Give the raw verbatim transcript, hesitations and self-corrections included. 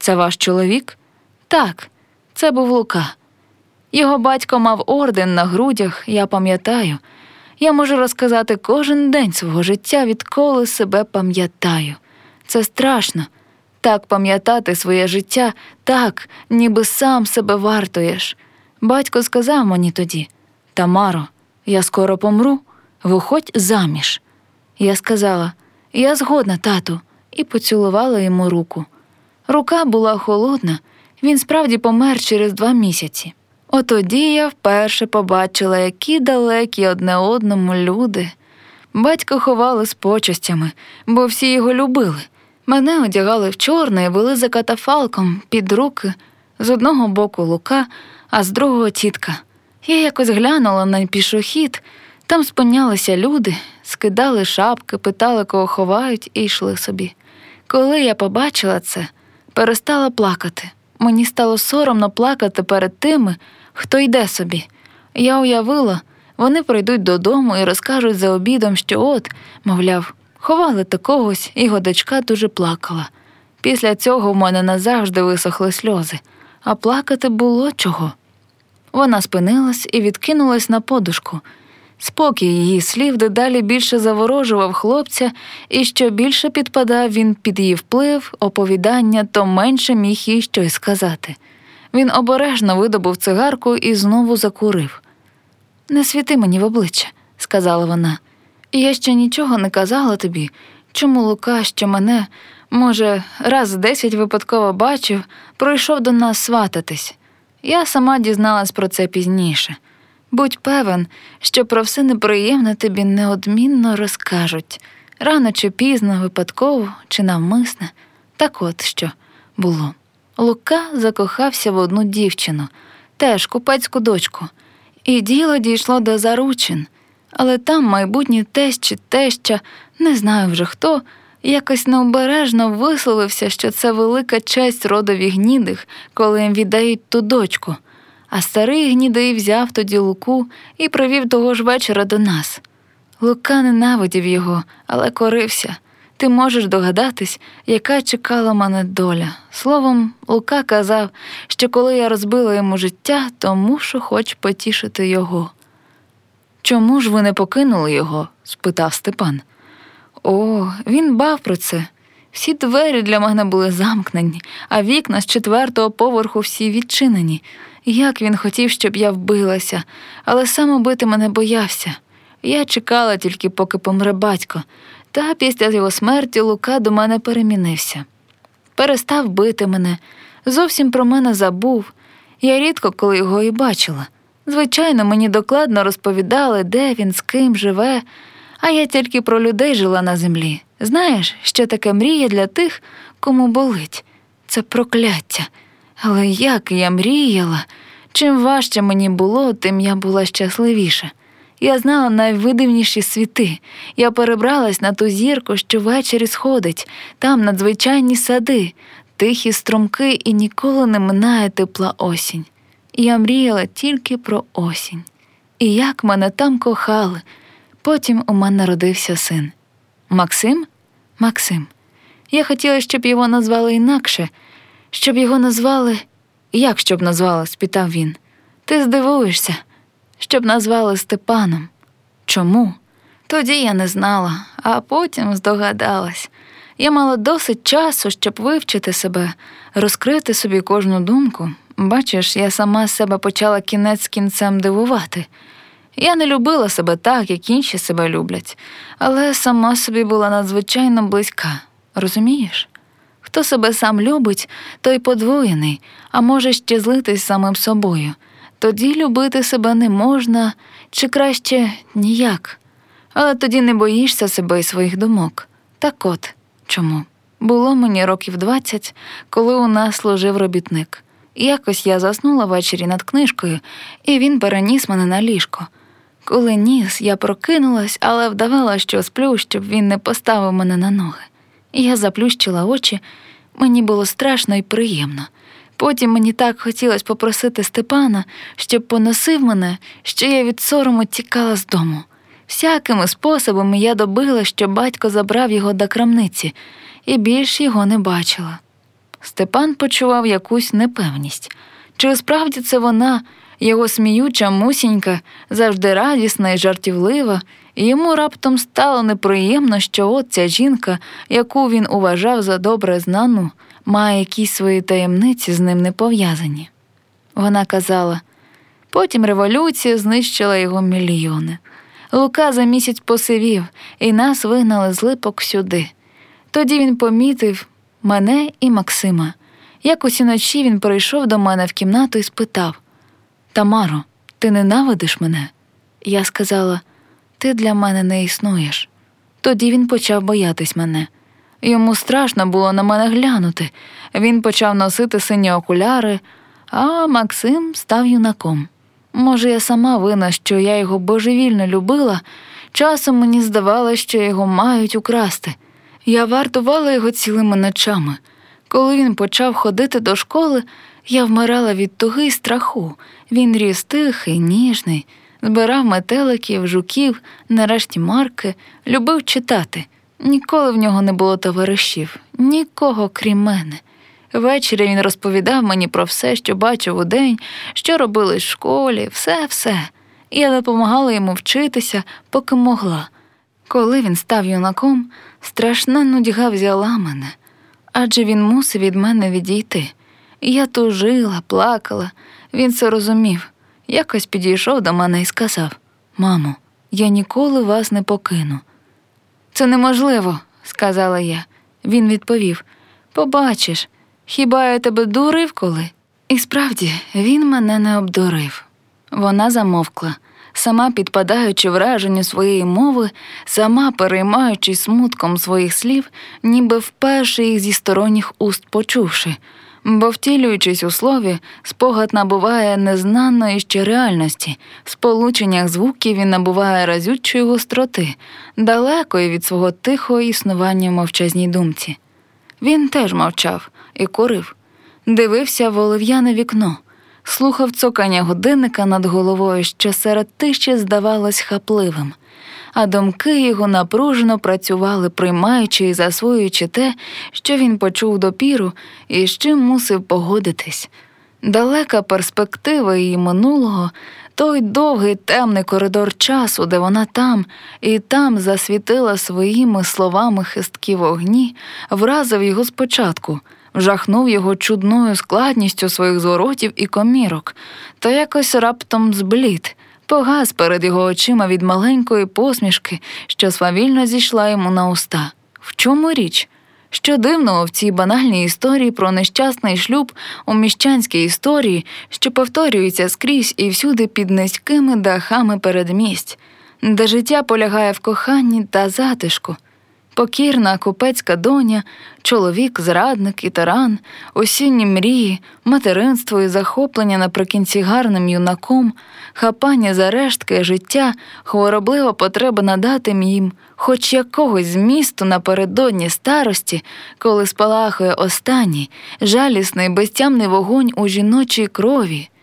Це ваш чоловік? Так, це був Лука. Його батько мав орден на грудях, я пам'ятаю. Я можу розказати кожен день свого життя, відколи себе пам'ятаю. Це страшно. Так пам'ятати своє життя, так, ніби сам себе вартуєш. Батько сказав мені тоді: «Тамаро, я скоро помру, виходь заміж». Я сказала: «Я згодна, тату», і поцілувала йому руку. Рука була холодна, він справді помер через два місяці. Отоді я вперше побачила, які далекі одне одному люди. Батько ховали з почестями, бо всі його любили. Мене одягали в чорне і вели за катафалком під руки. З одного боку Лука, а з другого тітка. Я якось глянула на пішохід, там спинялися люди, скидали шапки, питали, кого ховають, і йшли собі. Коли я побачила це, перестала плакати. Мені стало соромно плакати перед тими, хто йде собі. Я уявила, вони прийдуть додому і розкажуть за обідом, що от, мовляв, ховали такогось, і його дочка дуже плакала. Після цього в мене назавжди висохли сльози, а плакати було чого. Вона спинилась і відкинулась на подушку. Спокій її слів дедалі більше заворожував хлопця, і що більше підпадав він під її вплив, оповідання, то менше міг їй щось сказати. Він обережно видобув цигарку і знову закурив. «Не світи мені в обличчя», – сказала вона. «Я ще нічого не казала тобі, чому Лука, що мене, може, раз десять випадково бачив, прийшов до нас свататись. Я сама дізналась про це пізніше. Будь певен, що про все неприємне тобі неодмінно розкажуть. Рано чи пізно, випадково чи навмисне. Так от що було. Лука закохався в одну дівчину, теж купецьку дочку. І діло дійшло до заручин. Але там майбутній тесть чи теща, не знаю вже хто, якось необережно висловився, що це велика честь родові Гнідих, коли їм віддають ту дочку. А старий Гнідий взяв тоді Луку і привів того ж вечора до нас. Лука ненавидів його, але корився. Ти можеш догадатись, яка чекала мене доля. Словом, Лука казав, що коли я розбила йому життя, то мушу хоч потішити його. «Чому ж ви не покинули його?» – спитав Степан. О, він бав про це. Всі двері для мене були замкнені, а вікна з четвертого поверху всі відчинені. Як він хотів, щоб я вбилася, але сам убити мене боявся. Я чекала тільки, поки помре батько, та після його смерті Лука до мене перемінився. Перестав бити мене, зовсім про мене забув. Я рідко коли його і бачила. Звичайно, мені докладно розповідали, де він, з ким живе, а я тільки про людей жила на землі. Знаєш, що таке мрія для тих, кому болить? Це прокляття. Але як я мріяла! Чим важче мені було, тим я була щасливіша. Я знала найвидивніші світи. Я перебралась на ту зірку, що ввечері сходить. Там надзвичайні сади, тихі струмки і ніколи не минає тепла осінь. І я мріяла тільки про осінь. І як мене там кохали. Потім у мене народився син. Максим? Максим. Я хотіла, щоб його назвали інакше. Щоб його назвали... Як щоб назвали? Спитав він. Ти здивуєшся. Щоб назвали Степаном. Чому? Тоді я не знала, а потім здогадалась. Я мала досить часу, щоб вивчити себе, розкрити собі кожну думку. Бачиш, я сама себе почала кінець з кінцем дивувати. Я не любила себе так, як інші себе люблять, але сама собі була надзвичайно близька. Розумієш? Хто себе сам любить, той подвоєний, а може ще злитись самим собою. Тоді любити себе не можна, чи краще ніяк. Але тоді не боїшся себе і своїх думок. Так от, чому? Було мені років двадцять, коли у нас служив робітник. Якось я заснула ввечері над книжкою, і він переніс мене на ліжко. Коли ніс, я прокинулась, але вдавала, що сплю, щоб він не поставив мене на ноги. Я заплющила очі, мені було страшно і приємно. Потім мені так хотілося попросити Степана, щоб поносив мене, що я від сорому тікала з дому. Всякими способами я добила, щоб батько забрав його до крамниці, і більш його не бачила. Степан почував якусь непевність. Чи справді це вона, його сміюча мусінька, завжди радісна і жартівлива, і йому раптом стало неприємно, що от ця жінка, яку він уважав за добре знану, має якісь свої таємниці з ним не пов'язані. Вона казала, потім революція знищила його мільйони. Лука за місяць посивів, і нас вигнали з Липок сюди. Тоді він помітив мене і Максима. Якось уночі він прийшов до мене в кімнату і спитав, «Тамаро, ти ненавидиш мене?» Я сказала, «Ти для мене не існуєш». Тоді він почав боятись мене. Йому страшно було на мене глянути. Він почав носити сині окуляри, а Максим став юнаком. Може, я сама винна, що я його божевільно любила, часом мені здавалося, що його мають украсти. Я вартувала його цілими ночами. Коли він почав ходити до школи, я вмирала від туги й страху. Він ріс тихий, ніжний, збирав метеликів, жуків, нарешті марки, любив читати. Ніколи в нього не було товаришів, нікого крім мене. Ввечері він розповідав мені про все, що бачив удень, що робили в школі, все-все. Я допомагала йому вчитися, поки могла. Коли він став юнаком, страшна нудьга взяла мене, адже він мусив від мене відійти. Я тужила, плакала, він це розумів. Якось підійшов до мене і сказав, «Мамо, я ніколи вас не покину». «Це неможливо», – сказала я. Він відповів, «Побачиш, хіба я тебе дурив коли?» І справді, він мене не обдурив. Вона замовкла, сама підпадаючи враженню своєї мови, сама переймаючи смутком своїх слів, ніби вперше їх зі сторонніх уст почувши. Бо, втілюючись у слові, спогад набуває незнаної ще реальності, в сполученнях звуків він набуває разючої гостроти, далекої від свого тихого існування в мовчазній думці. Він теж мовчав і курив, дивився в олив'яне вікно, слухав цокання годинника над головою, що серед тиші здавалось хапливим, а думки його напружено працювали, приймаючи і засвоюючи те, що він почув допіру і з чим мусив погодитись. Далека перспектива її минулого, той довгий темний коридор часу, де вона там і там засвітила своїми словами хисткі вогні, вразив його спочатку, вжахнув його чудною складністю своїх зворотів і комірок, та якось раптом зблід, погас перед його очима від маленької посмішки, що свавільно зійшла йому на уста. В чому річ? Що дивного в цій банальній історії про нещасний шлюб у міщанській історії, що повторюється скрізь і всюди під низькими дахами передмість, де життя полягає в коханні та затишку. Покірна купецька доня, чоловік-зрадник і тиран, осінні мрії, материнство і захоплення наприкінці гарним юнаком, хапання за рештки життя, хвороблива потреба надати їм хоч якогось змісту напередодні старості, коли спалахує останній, жалісний, безтямний вогонь у жіночій крові.